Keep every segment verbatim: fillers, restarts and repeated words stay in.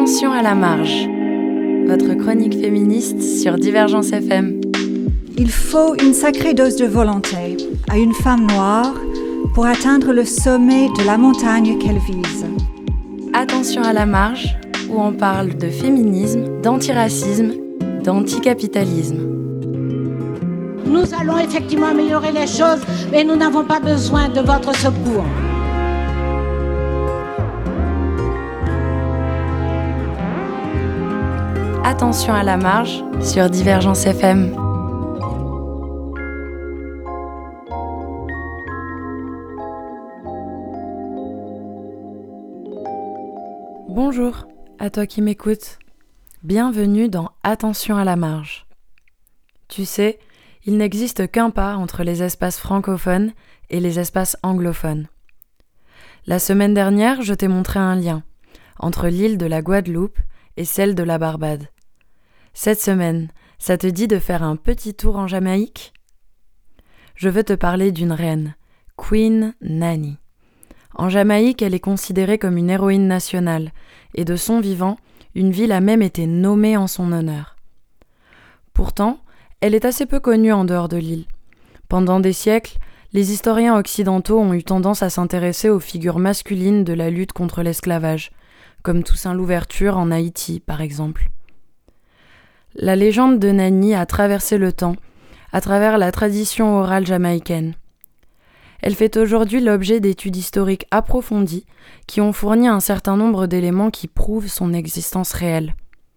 Attention à la marge, votre chronique féministe sur Divergence F M. Il faut une sacrée dose de volonté à une femme noire pour atteindre le sommet de la montagne qu'elle vise. Attention à la marge, où on parle de féminisme, d'antiracisme, d'anticapitalisme. Nous allons effectivement améliorer les choses, mais nous n'avons pas besoin de votre secours. Attention à la marge sur Divergence F M. Bonjour à toi qui m'écoutes. Bienvenue dans Attention à la marge. Tu sais, il n'existe qu'un pas entre les espaces francophones et les espaces anglophones. La semaine dernière, je t'ai montré un lien entre l'île de la Guadeloupe et celle de la Barbade. Cette semaine, ça te dit de faire un petit tour en Jamaïque ? Je veux te parler d'une reine, Queen Nanny. En Jamaïque, elle est considérée comme une héroïne nationale, et de son vivant, une ville a même été nommée en son honneur. Pourtant, elle est assez peu connue en dehors de l'île. Pendant des siècles, les historiens occidentaux ont eu tendance à s'intéresser aux figures masculines de la lutte contre l'esclavage, comme Toussaint Louverture en Haïti, par exemple. La légende de Nanny a traversé le temps, à travers la tradition orale jamaïcaine. Elle fait aujourd'hui l'objet d'études historiques approfondies qui ont fourni un certain nombre d'éléments qui prouvent son existence réelle.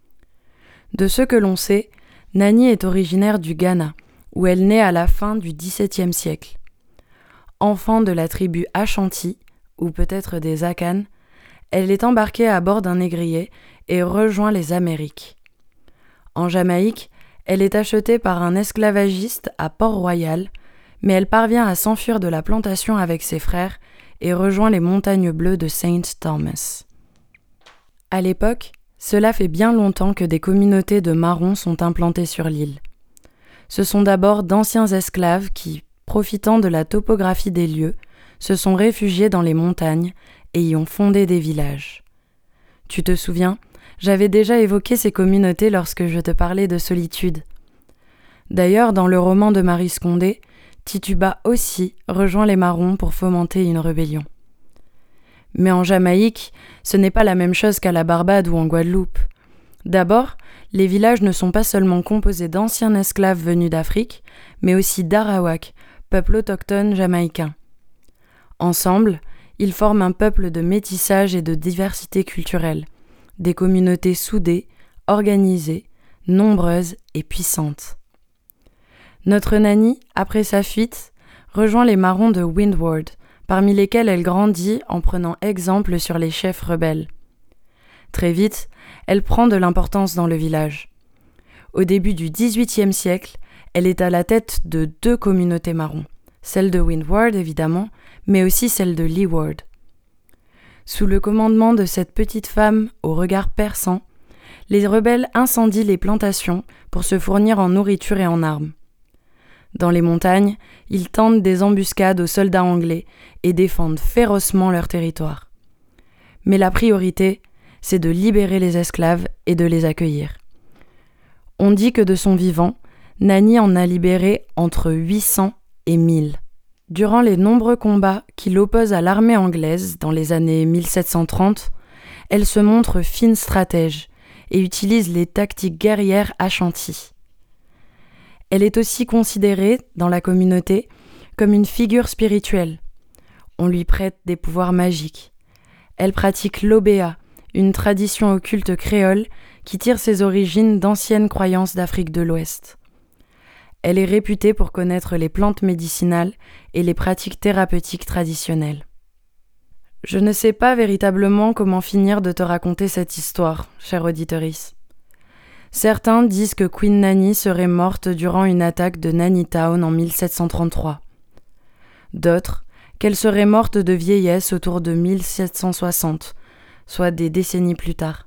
De ce que l'on sait, Nanny est originaire du Ghana, où elle naît à la fin du dix-septième siècle. Enfant de la tribu Ashanti, ou peut-être des Akan, elle est embarquée à bord d'un négrier et rejoint les Amériques. En Jamaïque, elle est achetée par un esclavagiste à Port-Royal, mais elle parvient à s'enfuir de la plantation avec ses frères et rejoint les montagnes bleues de Saint Thomas. À l'époque, cela fait bien longtemps que des communautés de marrons sont implantées sur l'île. Ce sont d'abord d'anciens esclaves qui, profitant de la topographie des lieux, se sont réfugiés dans les montagnes et y ont fondé des villages. Tu te souviens, j'avais déjà évoqué ces communautés lorsque je te parlais de solitude. D'ailleurs, dans le roman de Marie Scondé, Tituba aussi rejoint les marrons pour fomenter une rébellion. Mais en Jamaïque, ce n'est pas la même chose qu'à la Barbade ou en Guadeloupe. D'abord, les villages ne sont pas seulement composés d'anciens esclaves venus d'Afrique, mais aussi d'Arawak, peuple autochtone jamaïcain. Ensemble, ils forment un peuple de métissage et de diversité culturelle, des communautés soudées, organisées, nombreuses et puissantes. Notre Nanny, après sa fuite, rejoint les marrons de Windward, parmi lesquels elle grandit en prenant exemple sur les chefs rebelles. Très vite, elle prend de l'importance dans le village. Au début du dix-huitième siècle, elle est à la tête de deux communautés marrons, celle de Windward évidemment, mais aussi celle de Leeward. Sous le commandement de cette petite femme au regard perçant, les rebelles incendient les plantations pour se fournir en nourriture et en armes. Dans les montagnes, ils tentent des embuscades aux soldats anglais et défendent férocement leur territoire. Mais la priorité, c'est de libérer les esclaves et de les accueillir. On dit que de son vivant, Nanny en a libéré entre huit cents et mille. Durant les nombreux combats qui l'opposent à l'armée anglaise dans les années mille sept cent trente, elle se montre fine stratège et utilise les tactiques guerrières Ashanti. Elle est aussi considérée, dans la communauté, comme une figure spirituelle. On lui prête des pouvoirs magiques. Elle pratique l'obéa, une tradition occulte créole qui tire ses origines d'anciennes croyances d'Afrique de l'Ouest. Elle est réputée pour connaître les plantes médicinales et les pratiques thérapeutiques traditionnelles. Je ne sais pas véritablement comment finir de te raconter cette histoire, chère auditorice. Certains disent que Queen Nanny serait morte durant une attaque de Nanny Town en mille sept cent trente-trois. D'autres, qu'elle serait morte de vieillesse autour de mille sept cent soixante, soit des décennies plus tard.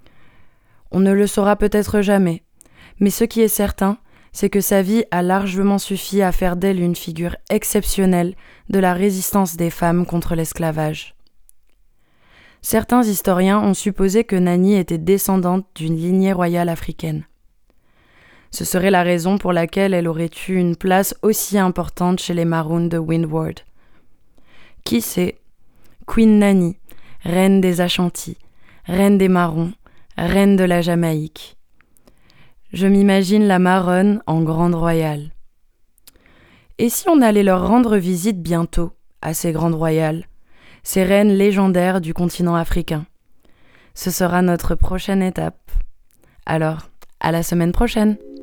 On ne le saura peut-être jamais, mais ce qui est certain, c'est que sa vie a largement suffi à faire d'elle une figure exceptionnelle de la résistance des femmes contre l'esclavage. Certains historiens ont supposé que Nani était descendante d'une lignée royale africaine. Ce serait la raison pour laquelle elle aurait eu une place aussi importante chez les Maroons de Windward. Qui sait? Queen Nani, reine des Ashantis, reine des Marrons, reine de la Jamaïque. Je m'imagine la Maronne en grande royale. Et si on allait leur rendre visite bientôt, à ces grandes royales, ces reines légendaires du continent africain? Ce sera notre prochaine étape. Alors, à la semaine prochaine!